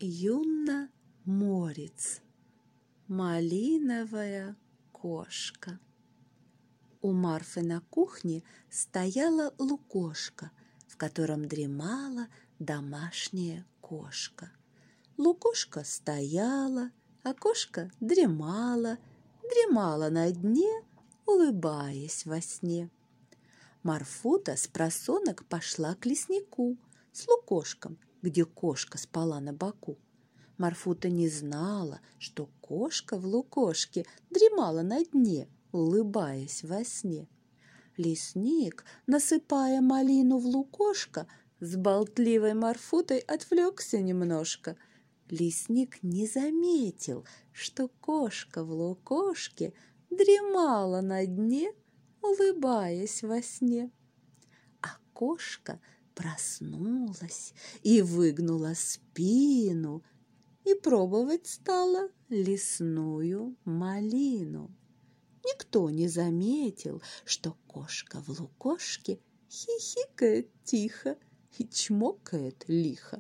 Юнна Морец. Малиновая кошка. У Марфы на кухне стояла лукошко, в котором дремала домашняя кошка. Лукошка стояла, а кошка дремала на дне, улыбаясь во сне. Марфута с просонок пошла к леснику с лукошком, где кошка спала на боку. Марфута не знала, что кошка в лукошке дремала на дне, улыбаясь во сне. Лесник, насыпая малину в лукошко, с болтливой Марфутой отвлекся немножко. Лесник не заметил, что кошка в лукошке дремала на дне, улыбаясь во сне. А кошка проснулась и выгнула спину, и пробовать стала лесную малину. Никто не заметил, что кошка в лукошке хихикает тихо и чмокает лихо.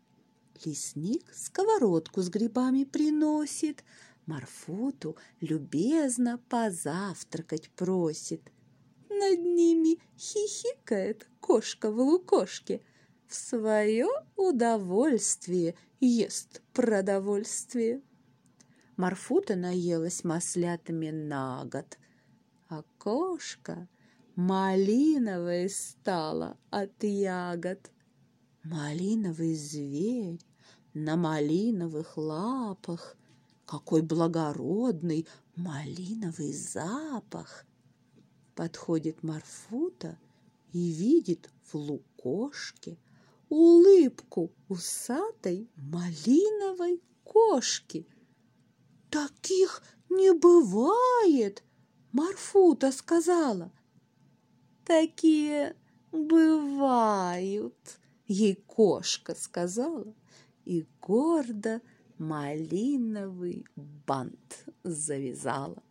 Лесник сковородку с грибами приносит, Марфуту любезно позавтракать просит. Над ними хихикает кошка в лукошке, в свое удовольствие ест продовольствие. Марфута наелась маслятами на год, а кошка малиновой стала от ягод. Малиновый зверь на малиновых лапах, какой благородный малиновый запах! Подходит Марфута и видит в лукошке улыбку усатой малиновой кошки. «Таких не бывает!» Марфута сказала. «Такие бывают!» Ей кошка сказала и гордо малиновый бант завязала.